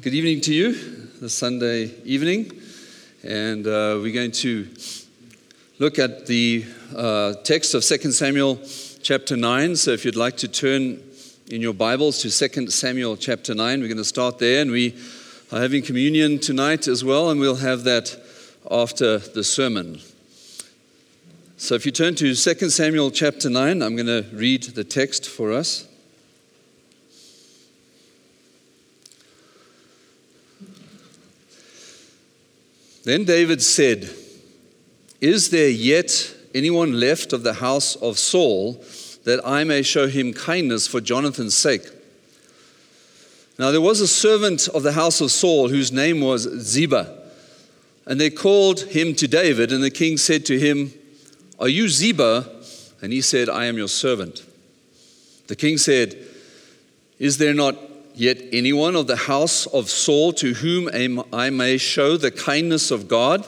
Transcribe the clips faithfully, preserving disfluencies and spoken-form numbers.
Good evening to you, this Sunday evening, and uh, we're going to look at the uh, text of Second Samuel chapter nine. So if you'd like to turn in your Bibles to Second Samuel chapter nine, we're going to start there, and we are having communion tonight as well, and we'll have that after the sermon. So if you turn to Second Samuel chapter nine, I'm going to read the text for us. Then David said, "Is there yet anyone left of the house of Saul, that I may show him kindness for Jonathan's sake?" Now there was a servant of the house of Saul whose name was Ziba, and they called him to David, and the king said to him, "Are you Ziba?" And he said, "I am your servant." The king said, "Is there not yet anyone of the house of Saul to whom I may show the kindness of God?"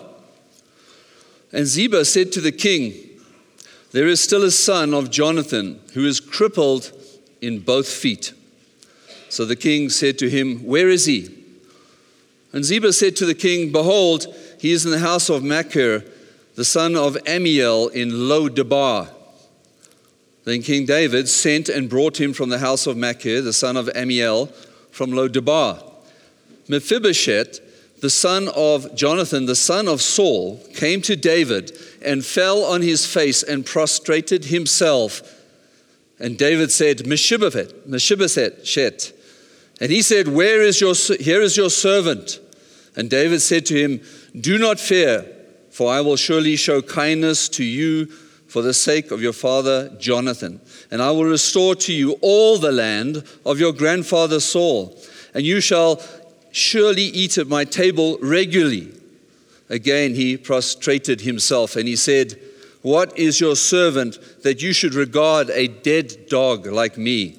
And Ziba said to the king, "There is still a son of Jonathan who is crippled in both feet." So the king said to him, "Where is he?" And Ziba said to the king, "Behold, he is in the house of Machir, the son of Ammiel in Lo-debar." Then King David sent and brought him from the house of Machir, the son of Ammiel, from Lo-debar. Mephibosheth, the son of Jonathan, the son of Saul, came to David and fell on his face and prostrated himself. And David said, "Mephibosheth, Mephibosheth." And he said, "Where is your, here is your servant." And David said to him, "Do not fear, for I will surely show kindness to you for the sake of your father Jonathan. And I will restore to you all the land of your grandfather Saul, and you shall surely eat at my table regularly." Again he prostrated himself, and he said, "What is your servant that you should regard a dead dog like me?"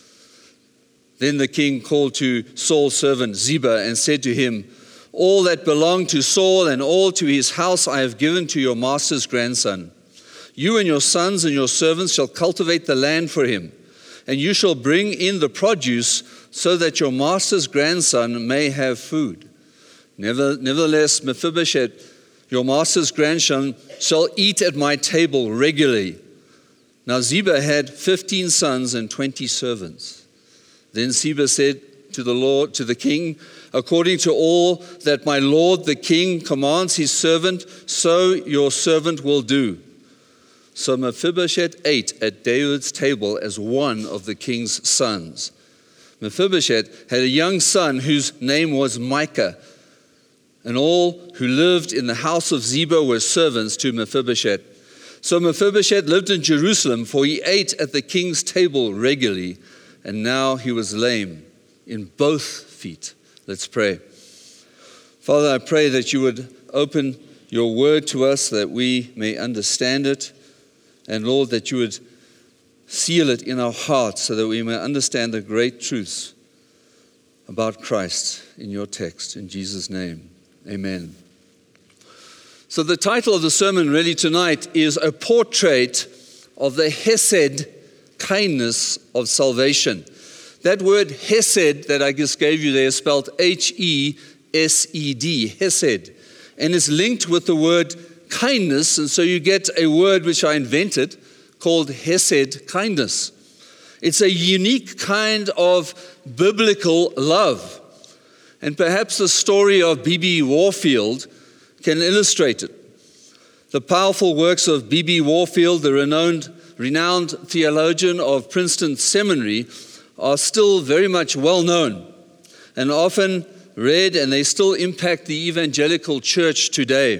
Then the king called to Saul's servant Ziba and said to him, "All that belonged to Saul and all to his house I have given to your master's grandson. You and your sons and your servants shall cultivate the land for him, and you shall bring in the produce so that your master's grandson may have food. Nevertheless, Mephibosheth, your master's grandson, shall eat at my table regularly." Now Ziba had fifteen sons and twenty servants. Then Ziba said to the Lord, to the king, "According to all that my lord the king commands his servant, so your servant will do." So Mephibosheth ate at David's table as one of the king's sons. Mephibosheth had a young son whose name was Micah, and all who lived in the house of Ziba were servants to Mephibosheth. So Mephibosheth lived in Jerusalem, for he ate at the king's table regularly, and now he was lame in both feet. Let's pray. Father, I pray that you would open your word to us, that we may understand it. And Lord, that you would seal it in our hearts so that we may understand the great truths about Christ in your text. In Jesus' name, amen. So the title of the sermon really tonight is a portrait of the Hesed, kindness of salvation. That word Hesed that I just gave you there is spelled H E S E D, Hesed. And it's linked with the word kindness, and so you get a word which I invented called Hesed, kindness. It's a unique kind of biblical love. And perhaps the story of B B Warfield can illustrate it. The powerful works of B B Warfield, the renowned, renowned theologian of Princeton Seminary, are still very much well known and often read, and they still impact the evangelical church today.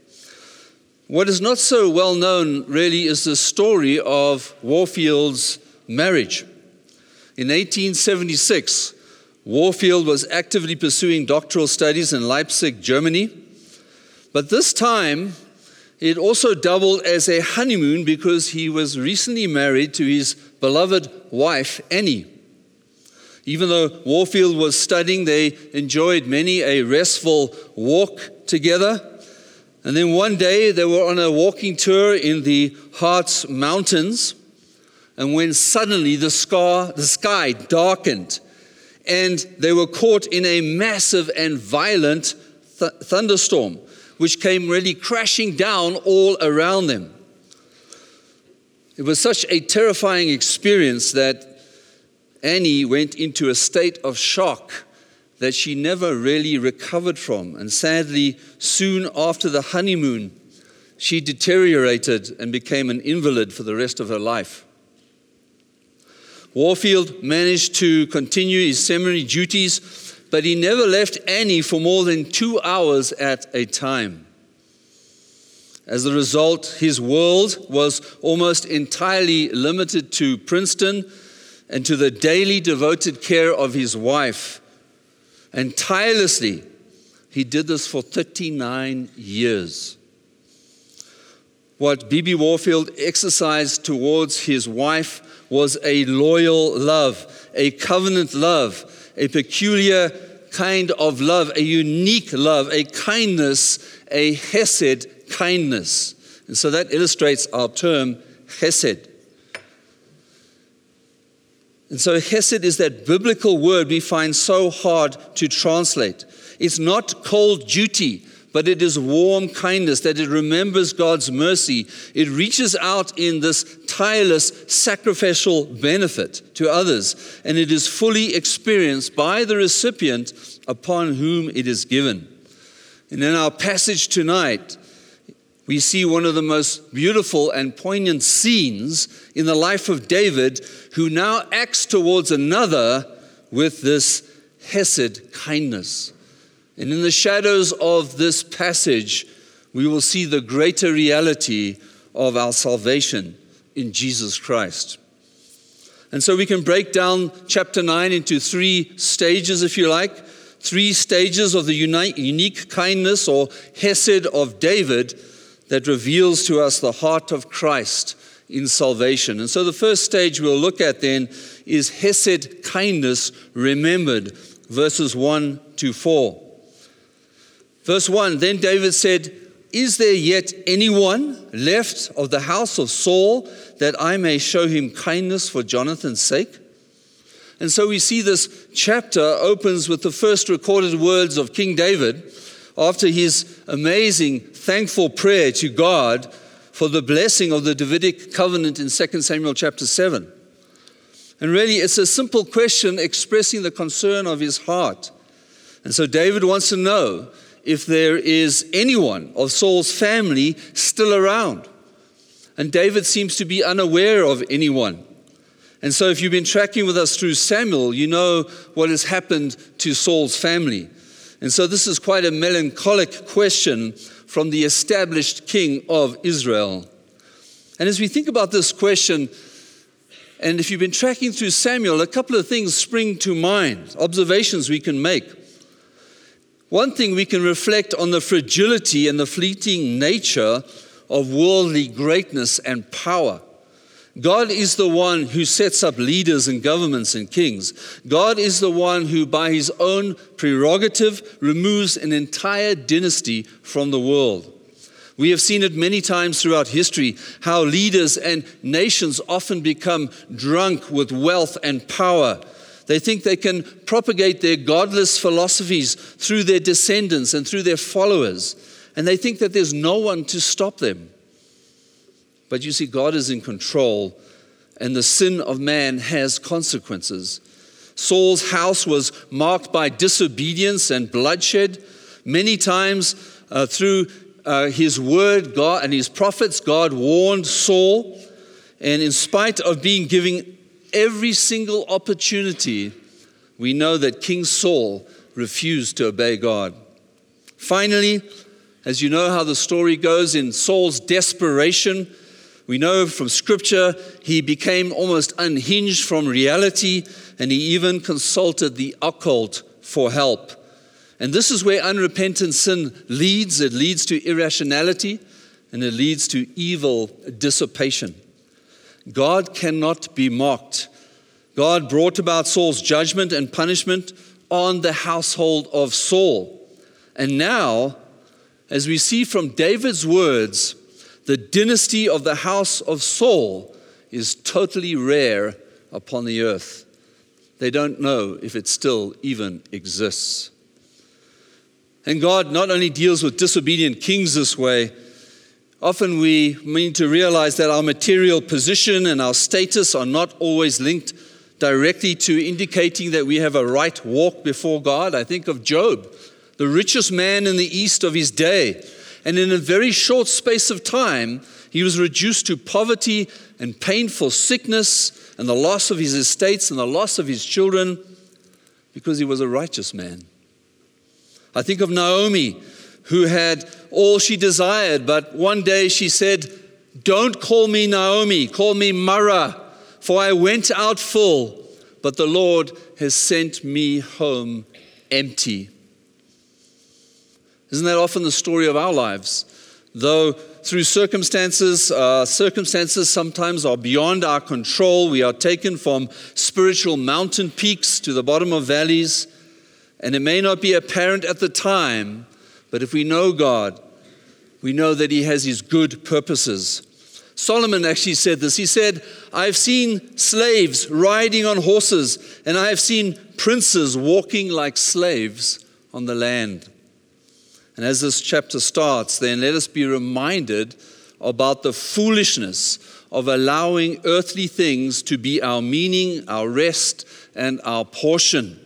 What is not so well known really is the story of Warfield's marriage. In eighteen seventy-six, Warfield was actively pursuing doctoral studies in Leipzig, Germany. But this time, it also doubled as a honeymoon because he was recently married to his beloved wife, Annie. Even though Warfield was studying, they enjoyed many a restful walk together. And then one day they were on a walking tour in the Harz Mountains, and when suddenly the sky, the sky darkened and they were caught in a massive and violent th- thunderstorm, which came really crashing down all around them. It was such a terrifying experience that Annie went into a state of shock that she never really recovered from. And sadly, soon after the honeymoon, she deteriorated and became an invalid for the rest of her life. Warfield managed to continue his seminary duties, but he never left Annie for more than two hours at a time. As a result, his world was almost entirely limited to Princeton and to the daily devoted care of his wife. And tirelessly, he did this for thirty-nine years. What B B Warfield exercised towards his wife was a loyal love, a covenant love, a peculiar kind of love, a unique love, a kindness, a hesed kindness. And so that illustrates our term hesed. And so hesed is that biblical word we find so hard to translate. It's not cold duty, but it is warm kindness, that it remembers God's mercy. It reaches out in this tireless sacrificial benefit to others, and it is fully experienced by the recipient upon whom it is given. And in our passage tonight, we see one of the most beautiful and poignant scenes in the life of David, who now acts towards another with this hesed kindness. And in the shadows of this passage, we will see the greater reality of our salvation in Jesus Christ. And so we can break down chapter nine into three stages, if you like, three stages of the unique kindness or hesed of David that reveals to us the heart of Christ in salvation. And so the first stage we'll look at then is hesed kindness remembered, verses one to four. Verse one, then David said, is there yet anyone left of the house of Saul that I may show him kindness for Jonathan's sake? And so we see this chapter opens with the first recorded words of King David after his amazing, thankful prayer to God for the blessing of the Davidic covenant in Second Samuel chapter seven. And really, it's a simple question expressing the concern of his heart. And so David wants to know if there is anyone of Saul's family still around. And David seems to be unaware of anyone. And so if you've been tracking with us through Samuel, you know what has happened to Saul's family. And so this is quite a melancholic question from the established king of Israel. And as we think about this question, and if you've been tracking through Samuel, a couple of things spring to mind, observations we can make. One thing, we can reflect on the fragility and the fleeting nature of worldly greatness and power. God is the one who sets up leaders and governments and kings. God is the one who, by his own prerogative, removes an entire dynasty from the world. We have seen it many times throughout history, how leaders and nations often become drunk with wealth and power. They think they can propagate their godless philosophies through their descendants and through their followers, and they think that there's no one to stop them. But you see, God is in control, and the sin of man has consequences. Saul's house was marked by disobedience and bloodshed. Many times uh, through uh, his word, God and his prophets, God warned Saul, and in spite of being given every single opportunity, we know that King Saul refused to obey God. Finally, as you know how the story goes, in Saul's desperation, we know from Scripture he became almost unhinged from reality, and he even consulted the occult for help. And this is where unrepentant sin leads. It leads to irrationality, and it leads to evil dissipation. God cannot be mocked. God brought about Saul's judgment and punishment on the household of Saul. And now, as we see from David's words, the dynasty of the house of Saul is totally rare upon the earth. they don't know if it still even exists. And God not only deals with disobedient kings this way, often we need to realize that our material position and our status are not always linked directly to indicating that we have a right walk before God. I think of Job, the richest man in the east of his day. And in a very short space of time, he was reduced to poverty and painful sickness and the loss of his estates and the loss of his children because he was a righteous man. I think of Naomi, who had all she desired, but one day she said, "Don't call me Naomi, call me Mara, for I went out full, but the Lord has sent me home empty." Isn't that often the story of our lives? Though through circumstances, uh, circumstances sometimes are beyond our control, we are taken from spiritual mountain peaks to the bottom of valleys, and it may not be apparent at the time, but if we know God, we know that He has His good purposes. Solomon actually said this. He said, "I've seen slaves riding on horses, and I have seen princes walking like slaves on the land." And as this chapter starts, then let us be reminded about the foolishness of allowing earthly things to be our meaning, our rest, and our portion.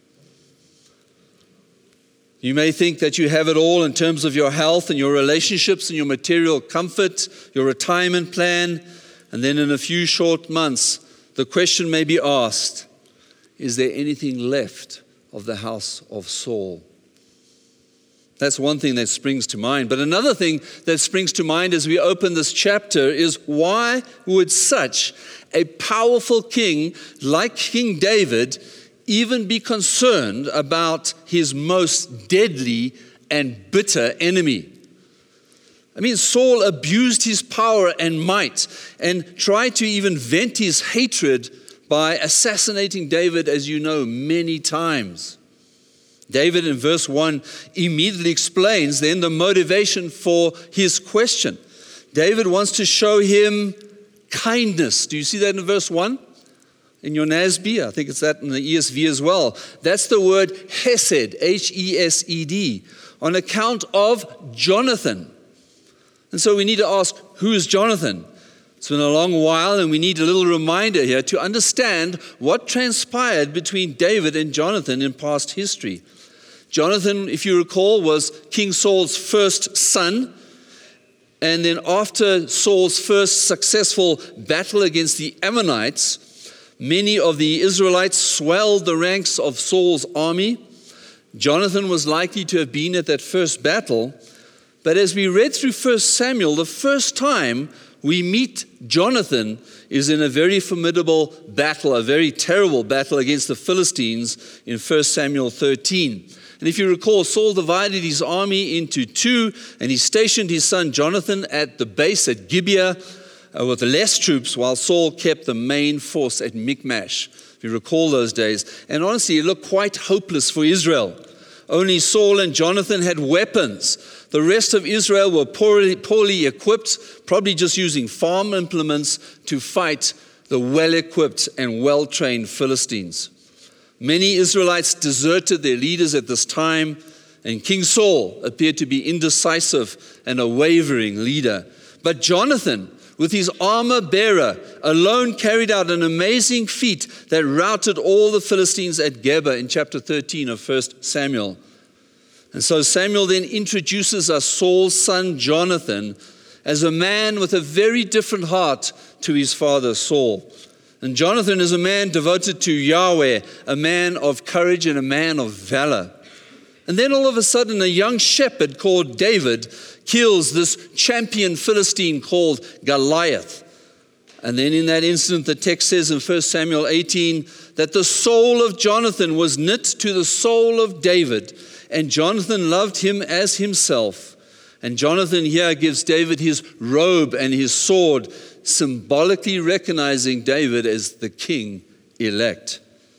You may think that you have it all in terms of your health and your relationships and your material comfort, your retirement plan, and then in a few short months, the question may be asked, is there anything left of the house of Saul? That's one thing that springs to mind. But another thing that springs to mind as we open this chapter is, why would such a powerful king like King David even be concerned about his most deadly and bitter enemy? I mean, Saul abused his power and might and tried to even vent his hatred by assassinating David, as you know, many times. David in verse one immediately explains then the motivation for his question. David wants to show him kindness. Do you see that in verse one? In your N A S B, I think it's that in the E S V as well. That's the word hesed, H E S E D, on account of Jonathan. And so we need to ask, who is Jonathan? It's been a long while, and we need a little reminder here to understand what transpired between David and Jonathan in past history. Jonathan, if you recall, was King Saul's first son. And then after Saul's first successful battle against the Ammonites, many of the Israelites swelled the ranks of Saul's army. Jonathan was likely to have been at that first battle. But as we read through First Samuel, the first time we meet Jonathan is in a very formidable battle, a very terrible battle against the Philistines in First Samuel thirteen. And if you recall, Saul divided his army into two, and he stationed his son Jonathan at the base at Gibeah uh, with less troops, while Saul kept the main force at Michmash. If you recall those days. And honestly, it looked quite hopeless for Israel. Only Saul and Jonathan had weapons. The rest of Israel were poorly, poorly equipped, probably just using farm implements to fight the well-equipped and well-trained Philistines. Many Israelites deserted their leaders at this time, and King Saul appeared to be indecisive and a wavering leader. But Jonathan, with his armor bearer, alone carried out an amazing feat that routed all the Philistines at Geba in chapter thirteen of First Samuel. And so Samuel then introduces us Saul's son Jonathan as a man with a very different heart to his father Saul. And Jonathan is a man devoted to Yahweh, a man of courage and a man of valor. And then all of a sudden, a young shepherd called David kills this champion Philistine called Goliath. And then in that instant, the text says in First Samuel eighteen that the soul of Jonathan was knit to the soul of David, and Jonathan loved him as himself. And Jonathan here gives David his robe and his sword, symbolically recognizing David as the king elect.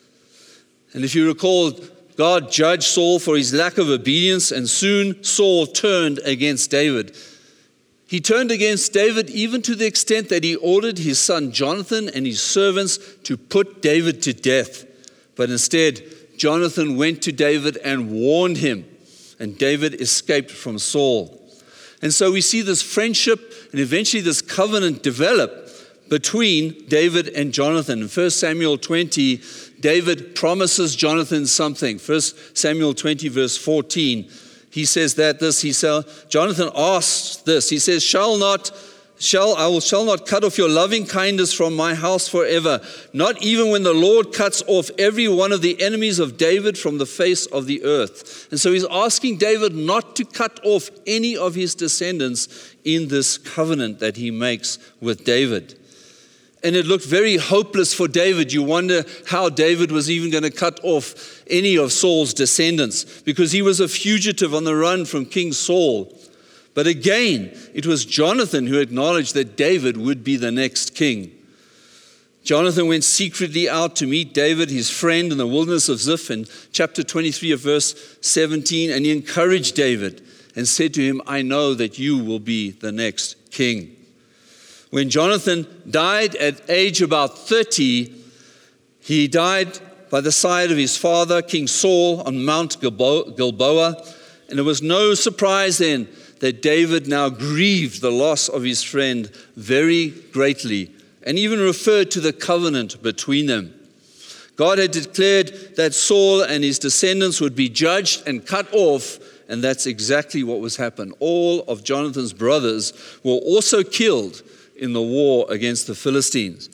And if you recall, God judged Saul for his lack of obedience, and soon Saul turned against David. He turned against David even to the extent that he ordered his son Jonathan and his servants to put David to death. But instead, Jonathan went to David and warned him, and David escaped from Saul. And so we see this friendship and eventually this covenant develop between David and Jonathan. In First Samuel twenty, David promises Jonathan something. First Samuel twenty, verse fourteen, he says that this, he said, Jonathan asks this, he says, shall not, shall, I will, shall not cut off your loving kindness from my house forever, not even when the Lord cuts off every one of the enemies of David from the face of the earth. And so he's asking David not to cut off any of his descendants in this covenant that he makes with David. And it looked very hopeless for David. You wonder how David was even going to cut off any of Saul's descendants, because he was a fugitive on the run from King Saul. But again, it was Jonathan who acknowledged that David would be the next king. Jonathan went secretly out to meet David, his friend, in the wilderness of Ziph in chapter twenty-three of verse seventeen, and he encouraged David and said to him, I know that you will be the next king. When Jonathan died at age about thirty, he died by the side of his father, King Saul, on Mount Gilboa. And it was no surprise then that David now grieved the loss of his friend very greatly, and even referred to the covenant between them. God had declared that Saul and his descendants would be judged and cut off, and that's exactly what was happened. All of Jonathan's brothers were also killed in the war against the Philistines.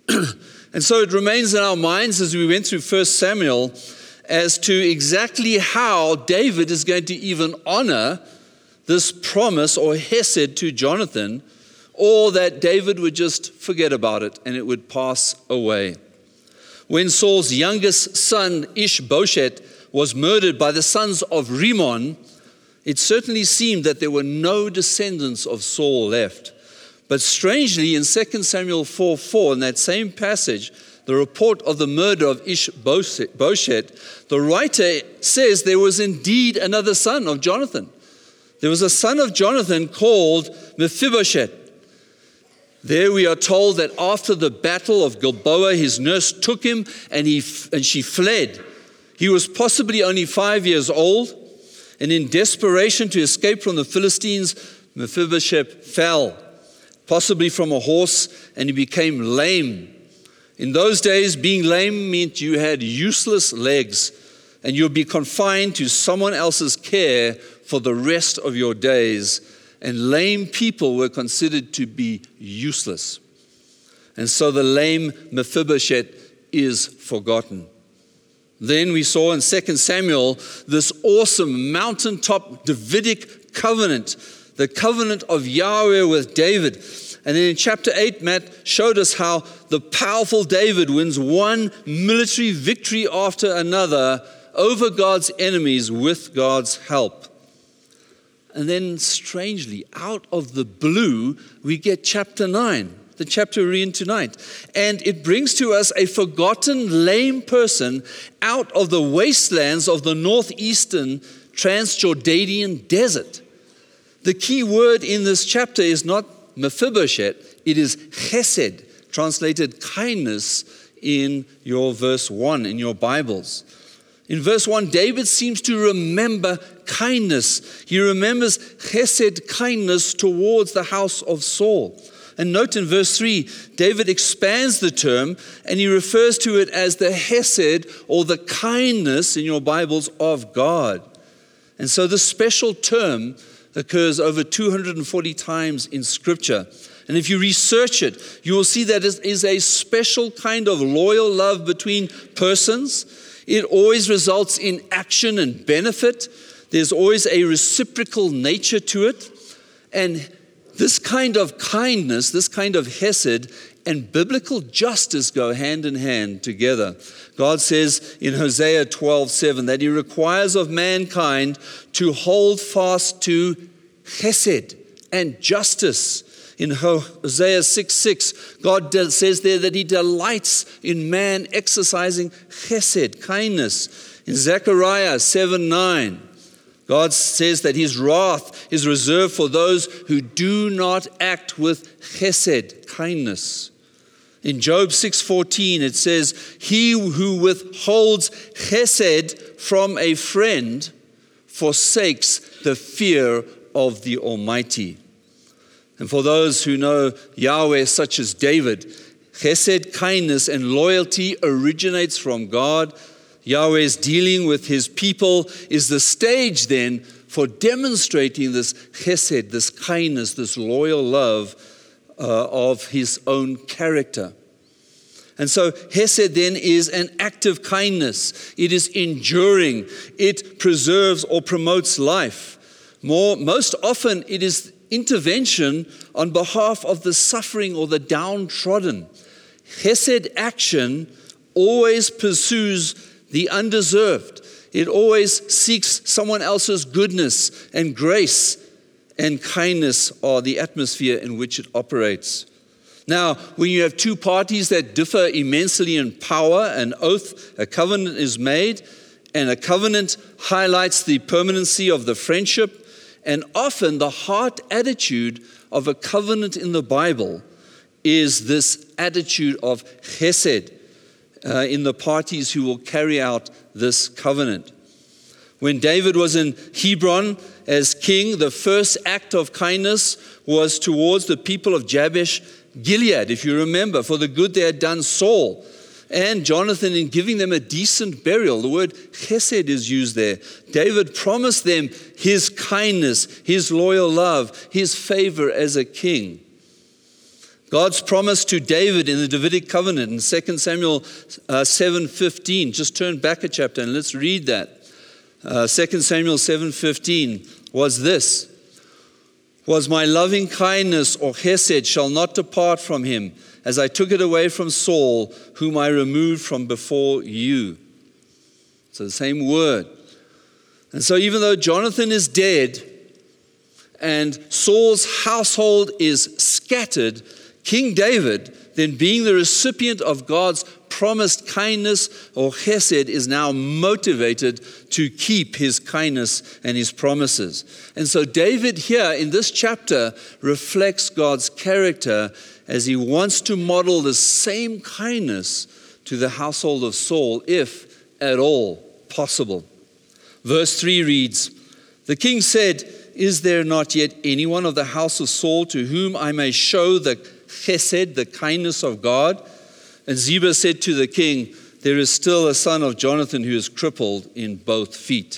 And so it remains in our minds as we went through First Samuel as to exactly how David is going to even honor this promise or hesed to Jonathan, or that David would just forget about it and it would pass away. When Saul's youngest son, Ishbosheth, was murdered by the sons of Rimmon, it certainly seemed that there were no descendants of Saul left. But strangely, in Second Samuel four four, in that same passage, the report of the murder of Ishbosheth, the writer says there was indeed another son of Jonathan. There was a son of Jonathan called Mephibosheth. There we are told that after the battle of Gilboa, his nurse took him and, he, and she fled. He was possibly only five years old, and in desperation to escape from the Philistines, Mephibosheth fell, possibly from a horse, and he became lame. In those days, being lame meant you had useless legs, and you'd be confined to someone else's care for the rest of your days. And lame people were considered to be useless. And so the lame Mephibosheth is forgotten. Then we saw in Second Samuel this awesome mountaintop Davidic covenant, the covenant of Yahweh with David. And then in chapter eight, Matt showed us how the powerful David wins one military victory after another over God's enemies with God's help. And then strangely, out of the blue, we get chapter nine, the chapter we're in tonight. And it brings to us a forgotten lame person out of the wastelands of the northeastern Transjordanian desert. The key word in this chapter is not Mephibosheth, it is chesed, translated kindness in your verse one in your Bibles. In verse one, David seems to remember kindness. He remembers chesed, kindness towards the house of Saul. And note in verse three, David expands the term and he refers to it as the chesed or the kindness in your Bibles of God. And so this special term occurs over two hundred forty times in Scripture. And if you research it, you will see that it is a special kind of loyal love between persons. It always results in action and benefit. There's always a reciprocal nature to it. And this kind of kindness, this kind of hesed, and biblical justice go hand in hand together. God says in Hosea twelve seven that He requires of mankind to hold fast to chesed and justice. In Hosea six six, God says there that He delights in man exercising chesed, kindness. In Zechariah seven nine, God says that His wrath is reserved for those who do not act with chesed, kindness. In Job six fourteen, it says, "He who withholds chesed from a friend forsakes the fear of the Almighty." And for those who know Yahweh, such as David, chesed, kindness, and loyalty originates from God. Yahweh's dealing with his people is the stage then for demonstrating this chesed, this kindness, this loyal love uh, of his own character. And so chesed then is an act of kindness. It is enduring. It preserves or promotes life. More, most often it is intervention on behalf of the suffering or the downtrodden. Chesed action always pursues the undeserved. It always seeks someone else's goodness, and grace and kindness are the atmosphere in which it operates. Now, when you have two parties that differ immensely in power, an oath, a covenant is made, and a covenant highlights the permanency of the friendship, and often the heart attitude of a covenant in the Bible is this attitude of chesed uh, in the parties who will carry out this covenant. When David was in Hebron as king, the first act of kindness was towards the people of Jabesh Gilead, if you remember, for the good they had done Saul and Jonathan in giving them a decent burial. The word chesed is used there. David promised them his kindness, his loyal love, his favor as a king. God's promise to David in the Davidic covenant in Second Samuel uh, seven fifteen. Just turn back a chapter and let's read that. Uh, Second Samuel seven fifteen was this: "Was my loving kindness or chesed shall not depart from him, as I took it away from Saul, whom I removed from before you." So the same word. And so even though Jonathan is dead and Saul's household is scattered, King David, then being the recipient of God's promised kindness or chesed, is now motivated to keep his kindness and his promises. And so David here in this chapter reflects God's character as he wants to model the same kindness to the household of Saul, if at all possible. Verse three reads, "The king said, 'Is there not yet anyone of the house of Saul to whom I may show the chesed, the kindness of God?' And Ziba said to the king, 'There is still a son of Jonathan who is crippled in both feet.'"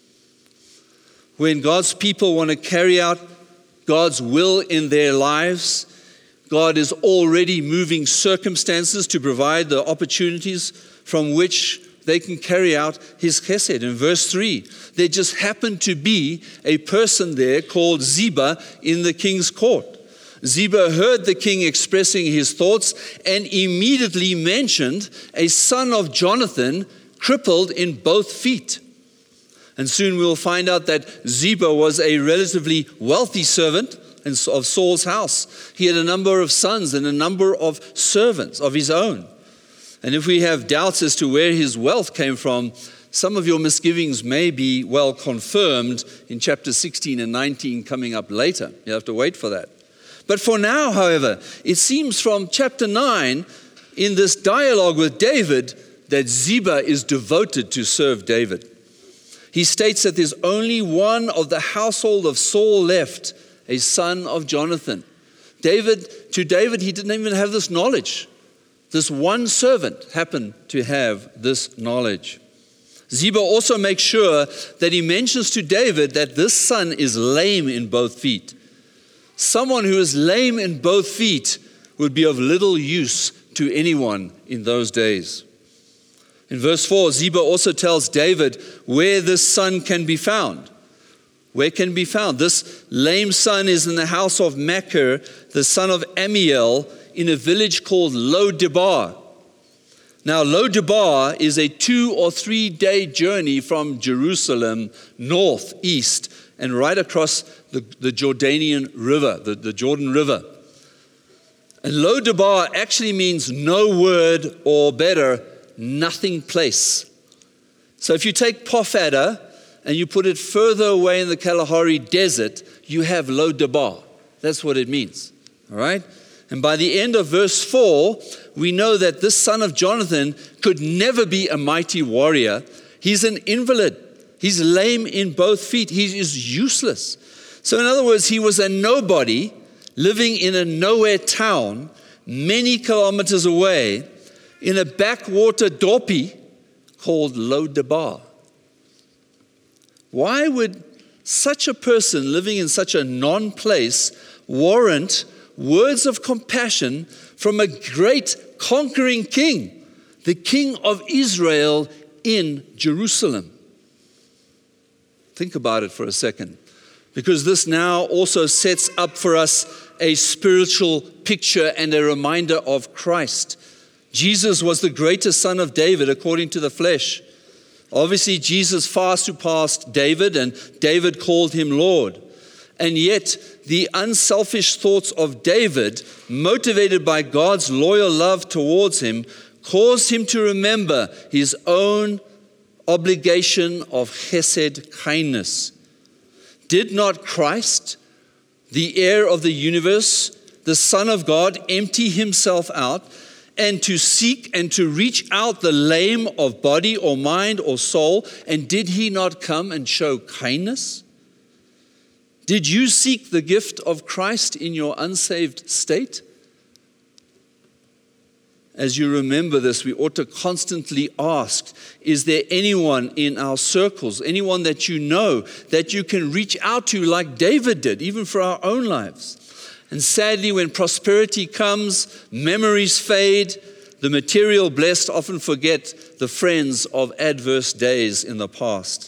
When God's people want to carry out God's will in their lives, God is already moving circumstances to provide the opportunities from which they can carry out his chesed. In verse three, there just happened to be a person there called Ziba in the king's court. Ziba heard the king expressing his thoughts and immediately mentioned a son of Jonathan crippled in both feet. And soon we'll find out that Ziba was a relatively wealthy servant of Saul's house. He had a number of sons and a number of servants of his own. And if we have doubts as to where his wealth came from, some of your misgivings may be well confirmed in chapter sixteen and nineteen coming up later. You have to wait for that. But for now, however, it seems from chapter nine, in this dialogue with David, that Ziba is devoted to serve David. He states that there's only one of the household of Saul left, a son of Jonathan. David, to David, he didn't even have this knowledge. This one servant happened to have this knowledge. Ziba also makes sure that he mentions to David that this son is lame in both feet. Someone who is lame in both feet would be of little use to anyone in those days. In verse four, Ziba also tells David where this son can be found. Where can be found? This lame son is in the house of Machir, the son of Amiel, in a village called Lo-debar. Now, Lo-debar is a two or three day journey from Jerusalem northeast and right across the, the Jordanian River, the, the Jordan River. And Lo-debar actually means no word, or better, nothing place. So if you take Pofadder and you put it further away in the Kalahari Desert, you have Lo-debar. That's what it means. All right? And by the end of verse four, we know that this son of Jonathan could never be a mighty warrior. He's an invalid. He's lame in both feet. He is useless. So in other words, he was a nobody living in a nowhere town many kilometers away in a backwater dorpy called Lo-Debar. Why would such a person living in such a non-place warrant words of compassion from a great conquering king, the king of Israel in Jerusalem? Think about it for a second, because this now also sets up for us a spiritual picture and a reminder of Christ. Jesus was the greatest son of David according to the flesh. Obviously, Jesus far surpassed David, and David called him Lord. And yet, the unselfish thoughts of David, motivated by God's loyal love towards him, caused him to remember his own obligation of chesed, kindness. Did not Christ, the heir of the universe, the Son of God, empty himself out and to seek and to reach out the lame of body or mind or soul? And did he not come and show kindness? Did you seek the gift of Christ in your unsaved state? As you remember this, we ought to constantly ask, is there anyone in our circles, anyone that you know, that you can reach out to like David did, even for our own lives? And sadly, when prosperity comes, memories fade. The material blessed often forget the friends of adverse days in the past.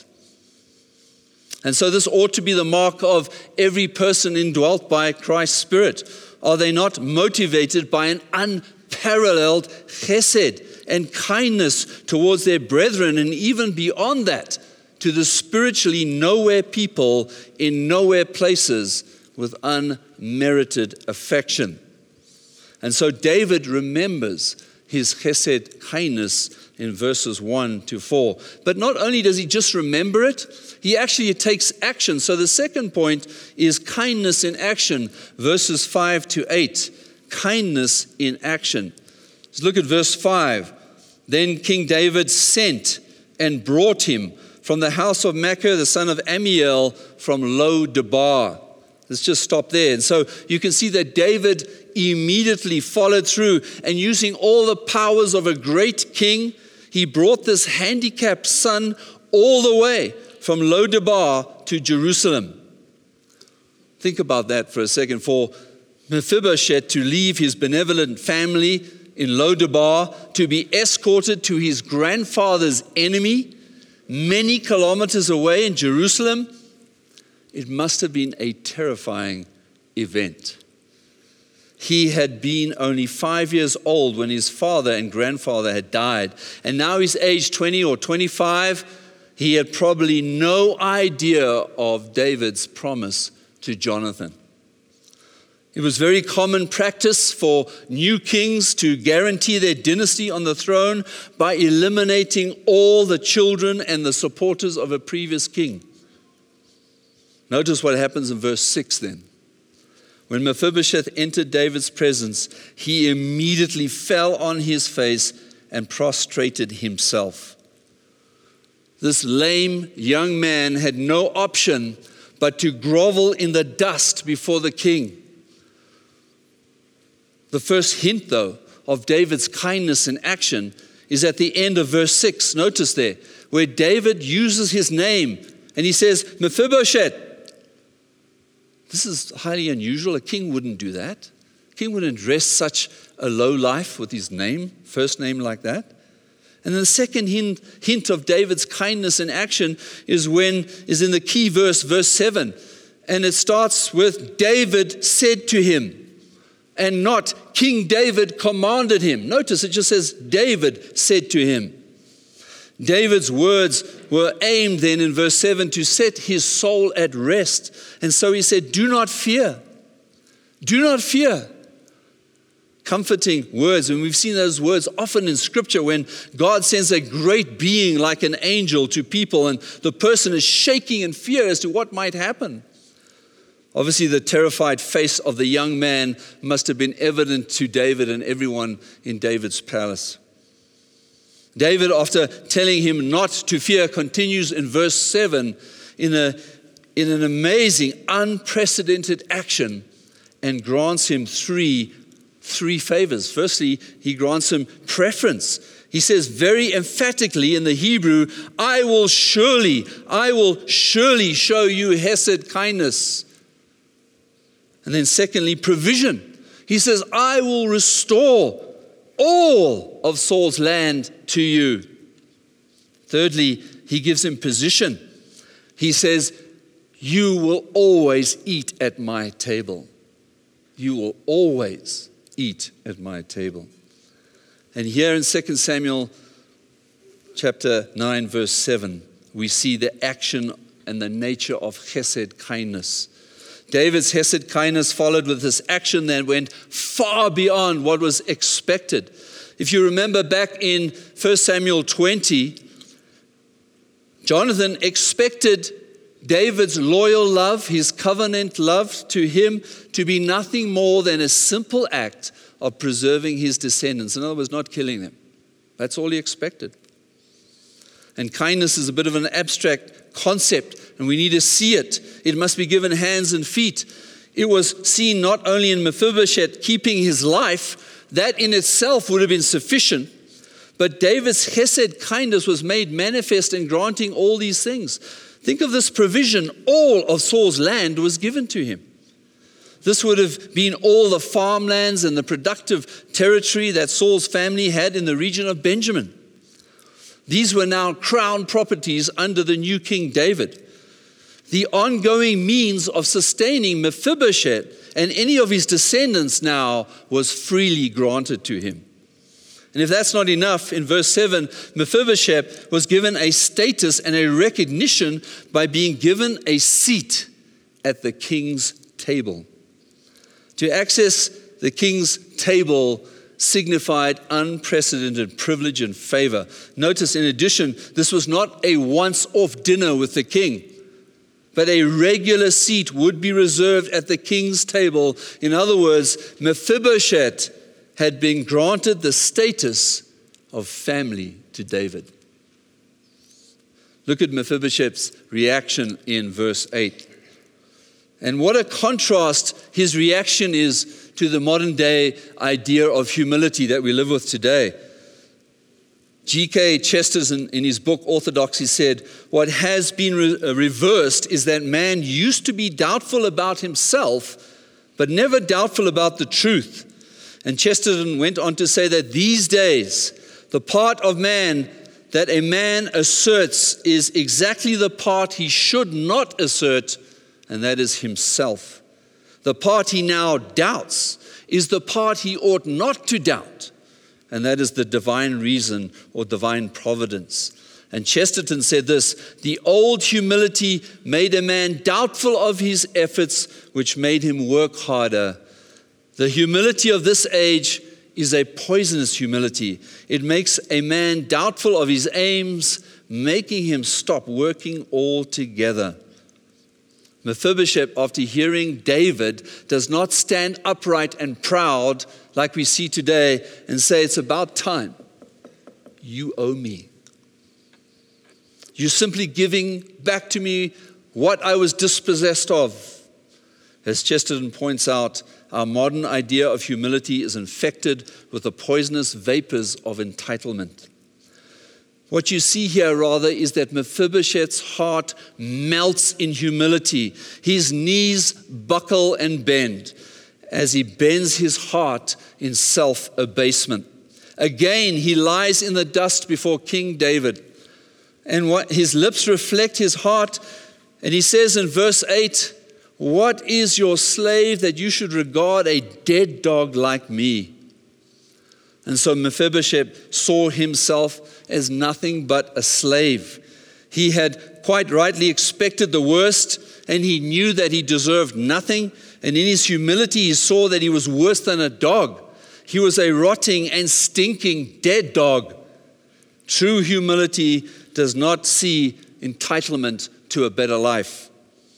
And so this ought to be the mark of every person indwelt by Christ's Spirit. Are they not motivated by an unparalleled chesed and kindness towards their brethren, and even beyond that, to the spiritually nowhere people in nowhere places with unmerited affection? And so David remembers his chesed kindness in verses one to four. But not only does he just remember it, he actually takes action. So the second point is kindness in action, verses five to eight. Kindness in action. Let's look at verse five. Then King David sent and brought him from the house of Machir, the son of Ammiel, from Lo-Debar. Let's just stop there. And so you can see that David immediately followed through, and using all the powers of a great king, he brought this handicapped son all the way from Lo-Debar to Jerusalem. Think about that for a second. For Mephibosheth to leave his benevolent family in Lo-Debar to be escorted to his grandfather's enemy many kilometers away in Jerusalem, it must have been a terrifying event. He had been only five years old when his father and grandfather had died. And now he's aged twenty or twenty-five. He had probably no idea of David's promise to Jonathan. It was very common practice for new kings to guarantee their dynasty on the throne by eliminating all the children and the supporters of a previous king. Notice what happens in verse six then. When Mephibosheth entered David's presence, he immediately fell on his face and prostrated himself. This lame young man had no option but to grovel in the dust before the king. The first hint, though, of David's kindness in action is at the end of verse six. Notice there, where David uses his name and he says, Mephibosheth. This is highly unusual. A king wouldn't do that. A king wouldn't address such a low life with his name, first name like that. And then the second hint, hint of David's kindness in action is when is in the key verse, verse seven. And it starts with David said to him, and not King David commanded him. Notice it just says David said to him. David's words were aimed then in verse seven to set his soul at rest. And so he said, do not fear. Do not fear. Comforting words. And we've seen those words often in Scripture when God sends a great being like an angel to people and the person is shaking in fear as to what might happen. Obviously, the terrified face of the young man must have been evident to David and everyone in David's palace. David, after telling him not to fear, continues in verse seven in, a, in an amazing, unprecedented action and grants him three, three favors. Firstly, he grants him preference. He says very emphatically in the Hebrew, I will surely, I will surely show you hesed, kindness. And then secondly, provision. He says, I will restore all of Saul's land to you. Thirdly, he gives him position. He says, you will always eat at my table. You will always eat at my table. And here in Second Samuel chapter nine, verse seven, we see the action and the nature of chesed, kindness. David's hesed kindness followed with this action that went far beyond what was expected. If you remember back in First Samuel twenty, Jonathan expected David's loyal love, his covenant love to him, to be nothing more than a simple act of preserving his descendants. In other words, not killing them. That's all he expected. And kindness is a bit of an abstract concept, and we need to see it. It must be given hands and feet. It was seen not only in Mephibosheth keeping his life, that in itself would have been sufficient, but David's chesed kindness was made manifest in granting all these things. Think of this provision. All of Saul's land was given to him. This would have been all the farmlands and the productive territory that Saul's family had in the region of Benjamin. These were now crown properties under the new King David. The ongoing means of sustaining Mephibosheth and any of his descendants now was freely granted to him. And if that's not enough, in verse seven, Mephibosheth was given a status and a recognition by being given a seat at the king's table. To access the king's table signified unprecedented privilege and favor. Notice, in addition, this was not a once-off dinner with the king, but a regular seat would be reserved at the king's table. In other words, Mephibosheth had been granted the status of family to David. Look at Mephibosheth's reaction in verse eight. And what a contrast his reaction is to the modern day idea of humility that we live with today. G K Chesterton, in his book Orthodoxy, said, what has been re- reversed is that man used to be doubtful about himself, but never doubtful about the truth. And Chesterton went on to say that these days, the part of man that a man asserts is exactly the part he should not assert, and that is himself. The part he now doubts is the part he ought not to doubt, and that is the divine reason or divine providence. And Chesterton said this, the old humility made a man doubtful of his efforts, which made him work harder. The humility of this age is a poisonous humility. It makes a man doubtful of his aims, making him stop working altogether. Mephibosheth, after hearing David, does not stand upright and proud like we see today and say, it's about time. You owe me. You're simply giving back to me what I was dispossessed of. As Chesterton points out, our modern idea of humility is infected with the poisonous vapors of entitlement. What you see here, rather, is that Mephibosheth's heart melts in humility. His knees buckle and bend as he bends his heart in self-abasement. Again, he lies in the dust before King David. And what his lips reflect his heart. And he says in verse eight, what is your slave that you should regard a dead dog like me? And so Mephibosheth saw himself as nothing but a slave. He had quite rightly expected the worst, and he knew that he deserved nothing. And in his humility, he saw that he was worse than a dog. He was a rotting and stinking dead dog. True humility does not see entitlement to a better life.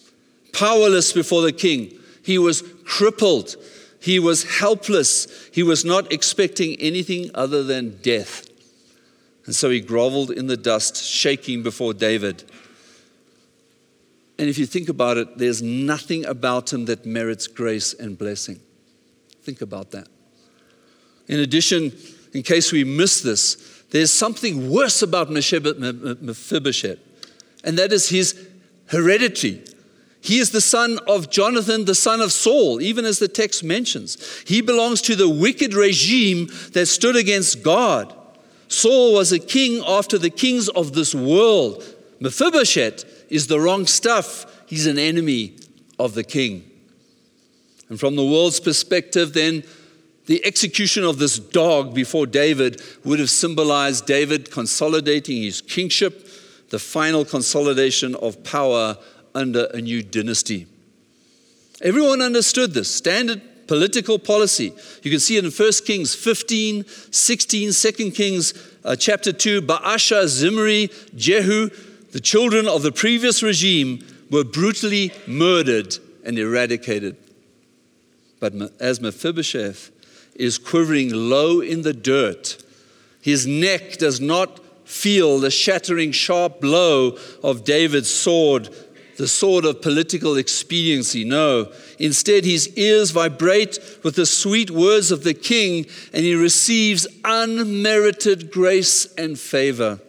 powerless before the king. He was crippled. He was helpless. He was not expecting anything other than death. And so he groveled in the dust, shaking before David. And if you think about it, there's nothing about him that merits grace and blessing. Think about that. In addition, in case we miss this, there's something worse about Mephibosheth, and that is his heredity. He is the son of Jonathan, the son of Saul, even as the text mentions. He belongs to the wicked regime that stood against God. Saul was a king after the kings of this world. Mephibosheth is the wrong stuff. He's an enemy of the king. And from the world's perspective, then, the execution of this dog before David would have symbolized David consolidating his kingship, the final consolidation of power under a new dynasty. Everyone understood this standard political policy. You can see it in First Kings fifteen, sixteen, Second Kings uh, chapter two, Baasha, Zimri, Jehu, the children of the previous regime were brutally murdered and eradicated. But as Mephibosheth is quivering low in the dirt, his neck does not feel the shattering sharp blow of David's sword, the sword of political expediency. No, instead his ears vibrate with the sweet words of the king, and he receives unmerited grace and favor.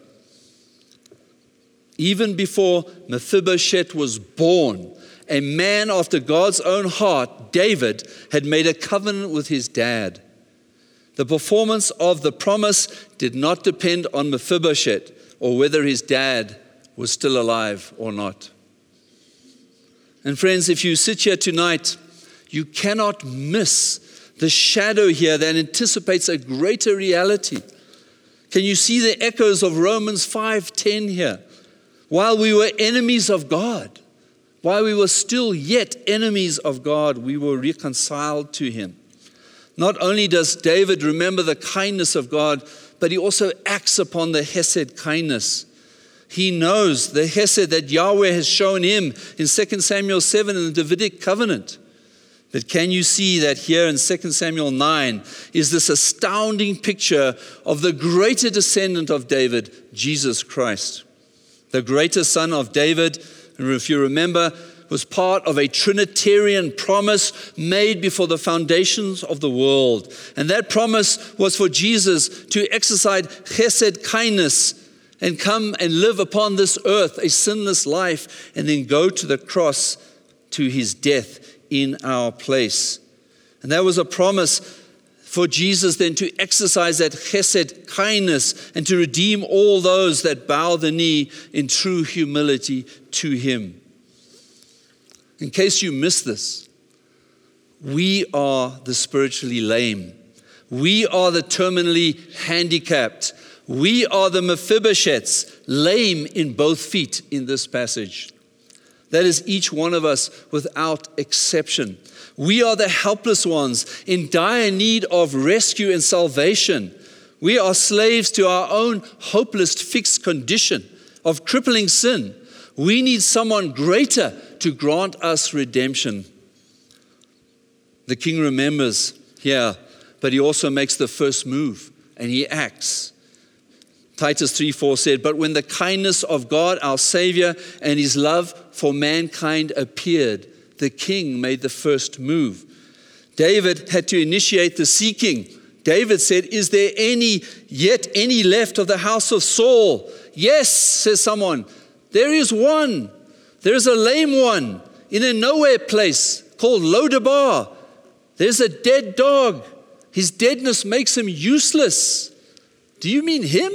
Even before Mephibosheth was born, a man after God's own heart, David, had made a covenant with his dad. The performance of the promise did not depend on Mephibosheth or whether his dad was still alive or not. And friends, if you sit here tonight, you cannot miss the shadow here that anticipates a greater reality. Can you see the echoes of Romans five ten here? While we were enemies of God, while we were still yet enemies of God, we were reconciled to him. Not only does David remember the kindness of God, but he also acts upon the Hesed kindness. He knows the Hesed that Yahweh has shown him in Second Samuel seven in the Davidic covenant. But can you see that here in Second Samuel nine is this astounding picture of the greater descendant of David, Jesus Christ? The greater son of David, and if you remember, was part of a Trinitarian promise made before the foundations of the world. And that promise was for Jesus to exercise chesed kindness and come and live upon this earth a sinless life and then go to the cross to his death in our place. And that was a promise for Jesus then to exercise that chesed kindness and to redeem all those that bow the knee in true humility to him. In case you missed this, we are the spiritually lame. We are the terminally handicapped. We are the Mephibosheths, lame in both feet in this passage. That is each one of us without exception. We are the helpless ones in dire need of rescue and salvation. We are slaves to our own hopeless fixed condition of crippling sin. We need someone greater to grant us redemption. The king remembers here, but he also makes the first move and he acts. Titus three four said, "But when the kindness of God our Savior and his love for mankind appeared, the king made the first move." David had to initiate the seeking. David said, "Is there any yet any left of the house of Saul?" "Yes," says someone. "There is one. There is a lame one in a nowhere place called Lodabar. There's a dead dog. His deadness makes him useless." Do you mean him?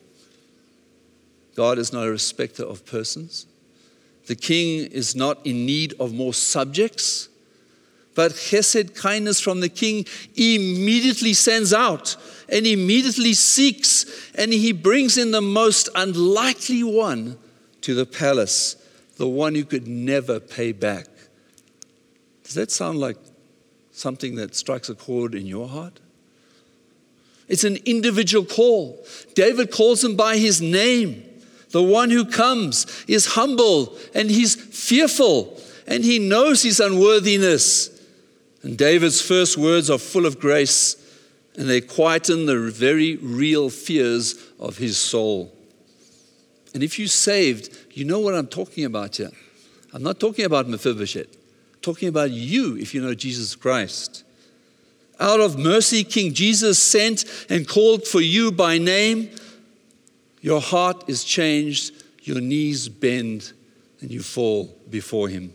God is not a respecter of persons. The king is not in need of more subjects. But chesed kindness from the king immediately sends out and immediately seeks, and he brings in the most unlikely one to the palace, the one who could never pay back. Does that sound like something that strikes a chord in your heart? It's an individual call. David calls him by his name. The one who comes is humble and he's fearful. and he knows his unworthiness. And David's first words are full of grace, and they quieten the very real fears of his soul. And if you're saved, you know what I'm talking about here. I'm not talking about Mephibosheth. I'm talking about you if you know Jesus Christ. Out of mercy, King Jesus sent and called for you by name. Your heart is changed, your knees bend, and you fall before him.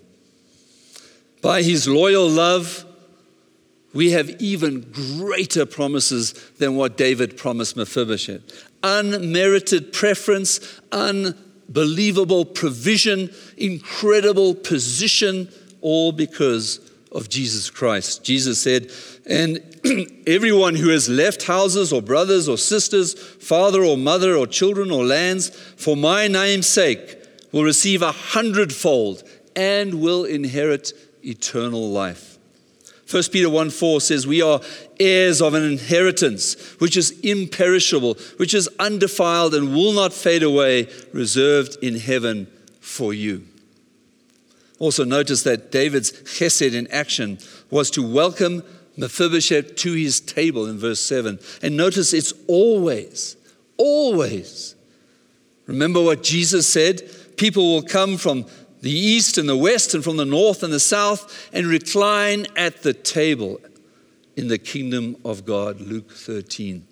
By his loyal love, we have even greater promises than what David promised Mephibosheth. Unmerited preference, unbelievable provision, incredible position, all because of Jesus Christ. Jesus said, and everyone who has left houses or brothers or sisters, father or mother or children or lands, for my name's sake, will receive a hundredfold and will inherit eternal life. First Peter one four says, we are heirs of an inheritance, which is imperishable, which is undefiled and will not fade away, reserved in heaven for you. Also notice that David's chesed in action was to welcome Mephibosheth to his table in verse seven. And notice it's always, always. Remember what Jesus said? People will come from the east and the west and from the north and the south and recline at the table in the kingdom of God. Luke thirteen.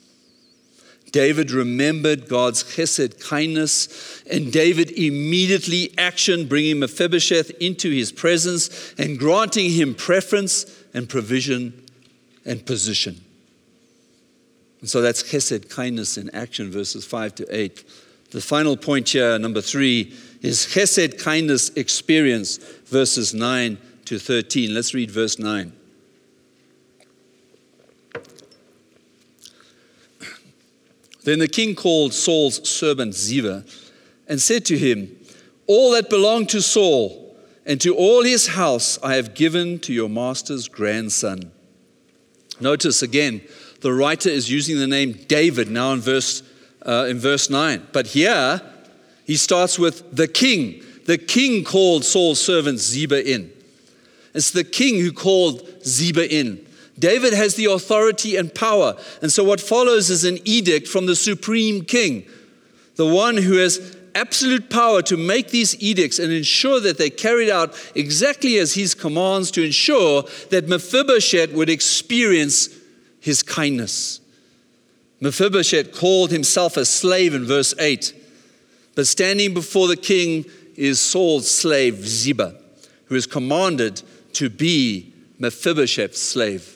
David remembered God's chesed kindness, and David immediately actioned, bringing Mephibosheth into his presence and granting him preference and provision and position. And so that's chesed kindness in action, verses five to eight. The final point here, number three, is chesed kindness experience, verses nine to thirteen. Let's read verse nine. Then the king called Saul's servant Ziba and said to him, all that belonged to Saul and to all his house I have given to your master's grandson. Notice again, the writer is using the name David now in verse uh, in verse nine. But here, he starts with the king. The king called Saul's servant Ziba in. It's the king who called Ziba in. David has the authority and power. And so what follows is an edict from the supreme king, the one who has absolute power to make these edicts and ensure that they're carried out exactly as his commands, to ensure that Mephibosheth would experience his kindness. Mephibosheth called himself a slave in verse eight. But standing before the king is Saul's slave Ziba, who is commanded to be Mephibosheth's slave.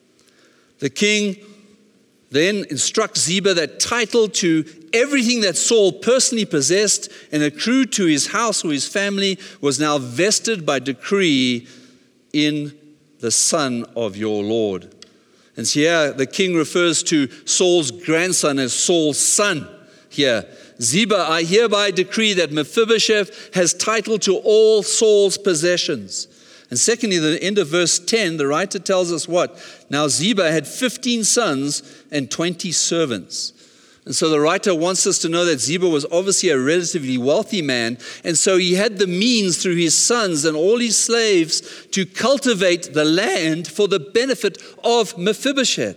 The king then instructs Ziba that title to everything that Saul personally possessed and accrued to his house or his family was now vested by decree in the son of your Lord. And so here the king refers to Saul's grandson as Saul's son here. Ziba, I hereby decree that Mephibosheth has title to all Saul's possessions. And secondly, the end of verse ten, the writer tells us what? Now Ziba had fifteen sons and twenty servants. And so the writer wants us to know that Ziba was obviously a relatively wealthy man. And so he had the means through his sons and all his slaves to cultivate the land for the benefit of Mephibosheth.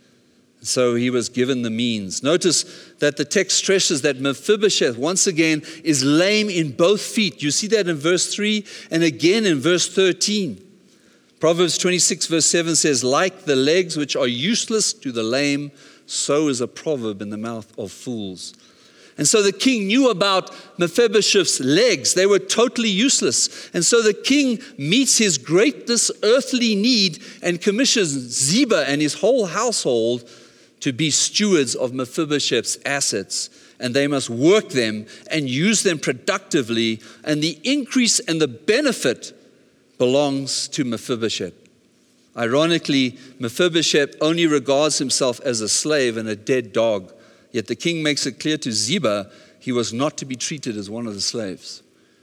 So he was given the means. Notice that the text stresses that Mephibosheth, once again, is lame in both feet. You see that in verse three and again in verse thirteen. Proverbs twenty-six verse seven says, like the legs which are useless to the lame, so is a proverb in the mouth of fools. And so the king knew about Mephibosheth's legs. They were totally useless. And so the king meets his greatest earthly need and commissions Ziba and his whole household to be stewards of Mephibosheth's assets. And they must work them and use them productively. And the increase and the benefit belongs to Mephibosheth. Ironically, Mephibosheth only regards himself as a slave and a dead dog. Yet the king makes it clear to Ziba he was not to be treated as one of the slaves.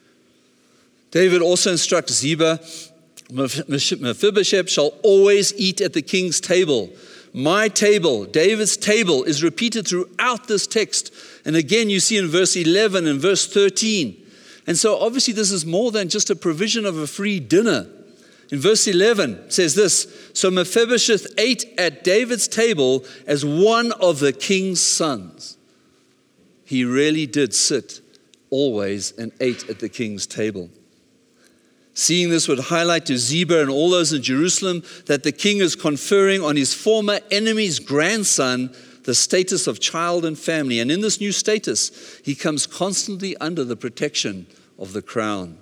David also instructs Ziba, Mephibosheth shall always eat at the king's table. My table, David's table, is repeated throughout this text. And again, you see in verse eleven and verse thirteen. And so obviously this is more than just a provision of a free dinner. In verse eleven it says this, so Mephibosheth ate at David's table as one of the king's sons. He really did sit always and ate at the king's table. Seeing this would highlight to Ziba and all those in Jerusalem that the king is conferring on his former enemy's grandson the status of child and family. And in this new status, he comes constantly under the protection of the crown.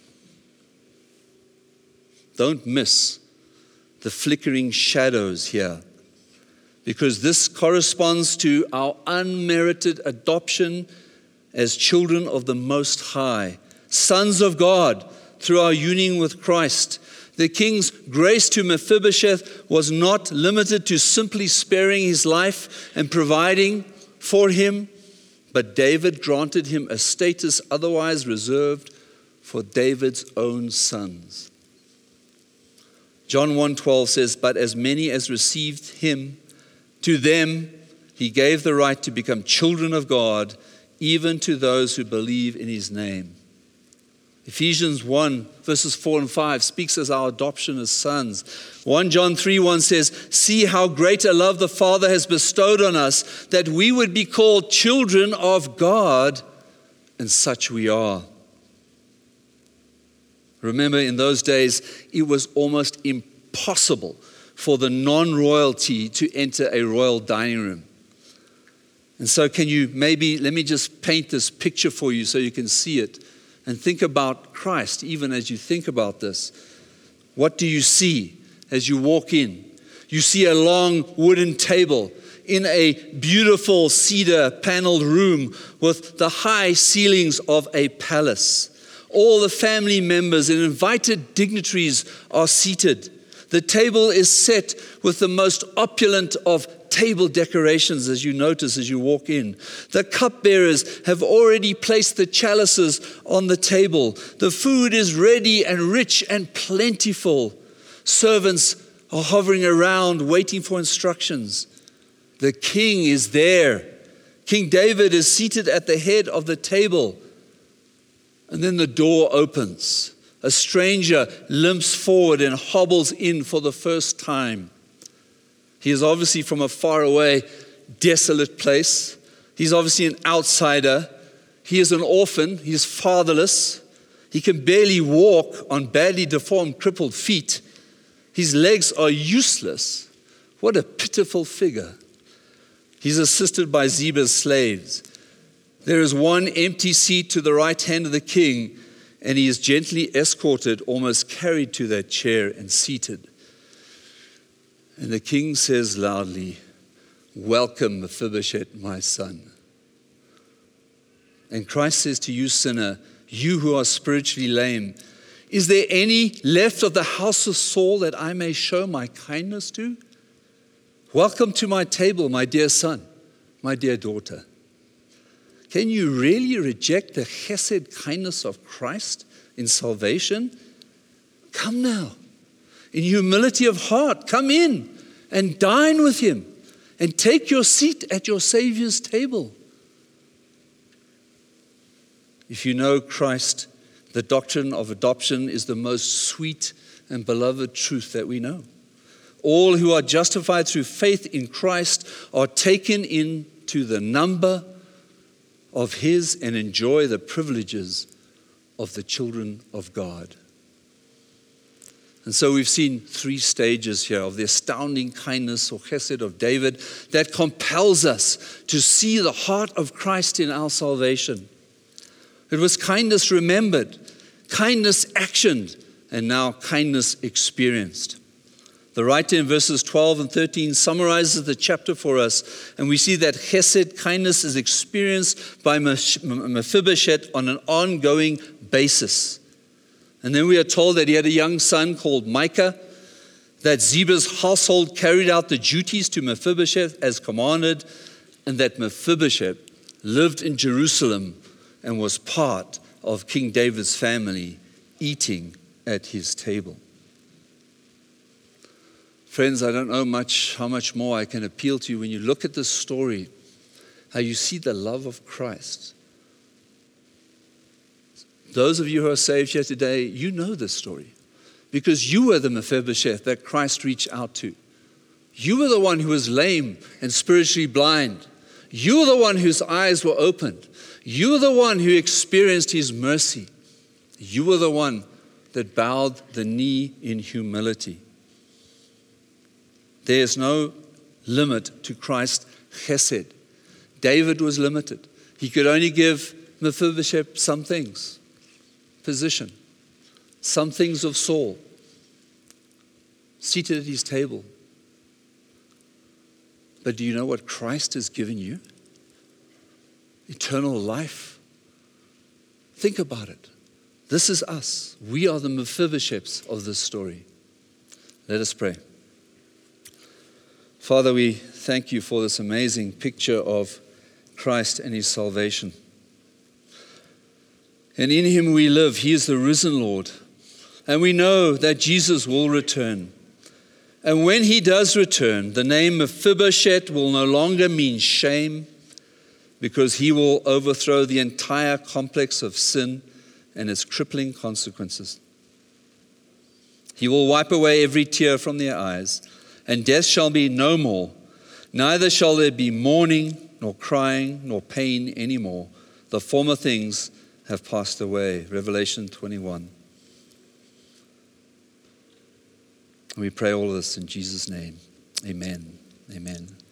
Don't miss the flickering shadows here, because this corresponds to our unmerited adoption as children of the Most High, sons of God, through our union with Christ. The king's grace to Mephibosheth was not limited to simply sparing his life and providing for him, but David granted him a status otherwise reserved for David's own sons. John one twelve says, but as many as received him, to them he gave the right to become children of God, even to those who believe in his name. Ephesians one, verses four and five speaks as our adoption as sons. First John three one says, see how great a love the Father has bestowed on us, that we would be called children of God, and such we are. Remember, in those days, it was almost impossible for the non-royalty to enter a royal dining room. And so can you maybe, let me just paint this picture for you so you can see it. And think about Christ, even as you think about this. What do you see as you walk in? You see a long wooden table in a beautiful cedar paneled room with the high ceilings of a palace. All the family members and invited dignitaries are seated. The table is set with the most opulent of table decorations, as you notice as you walk in. The cupbearers have already placed the chalices on the table. The food is ready and rich and plentiful. Servants are hovering around waiting for instructions. The king is there. King David is seated at the head of the table. And then the door opens. A stranger limps forward and hobbles in for the first time. He is obviously from a faraway, desolate place. He's obviously an outsider. He is an orphan. He is fatherless. He can barely walk on badly deformed, crippled feet. His legs are useless. What a pitiful figure. He's assisted by Ziba's slaves. There is one empty seat to the right hand of the king, and he is gently escorted, almost carried to that chair and seated. And the king says loudly, welcome, Mephibosheth, my son. And Christ says to you, sinner, you who are spiritually lame, is there any left of the house of Saul that I may show my kindness to? Welcome to my table, my dear son, my dear daughter. Can you really reject the chesed kindness of Christ in salvation? Come now. In humility of heart, come in and dine with him and take your seat at your Savior's table. If you know Christ, the doctrine of adoption is the most sweet and beloved truth that we know. All who are justified through faith in Christ are taken into the number of his and enjoy the privileges of the children of God. And so we've seen three stages here of the astounding kindness or chesed of David that compels us to see the heart of Christ in our salvation. It was kindness remembered, kindness actioned, and now kindness experienced. The writer in verses twelve and thirteen summarizes the chapter for us, and we see that chesed, kindness, is experienced by Mephibosheth on an ongoing basis. And then we are told that he had a young son called Micah, that Ziba's household carried out the duties to Mephibosheth as commanded, and that Mephibosheth lived in Jerusalem and was part of King David's family, eating at his table. Friends, I don't know much how much more I can appeal to you when you look at this story, how you see the love of Christ. Those of you who are saved here today, you know this story because you were the Mephibosheth that Christ reached out to. You were the one who was lame and spiritually blind. You were the one whose eyes were opened. You were the one who experienced his mercy. You were the one that bowed the knee in humility. There is no limit to Christ's chesed. David was limited. He could only give Mephibosheth some things. Position. Some things of Saul. Seated at his table. But do you know what Christ has given you? Eternal life. Think about it. This is us. We are the Mephibosheths of this story. Let us pray. Father, we thank you for this amazing picture of Christ and his salvation. And in him we live. He is the risen Lord. And we know that Jesus will return. And when he does return, the name Mephibosheth will no longer mean shame, because he will overthrow the entire complex of sin and its crippling consequences. He will wipe away every tear from their eyes, and death shall be no more. Neither shall there be mourning, nor crying, nor pain anymore. The former things have passed away. Revelation twenty-one. We pray all of this in Jesus' name. Amen. Amen.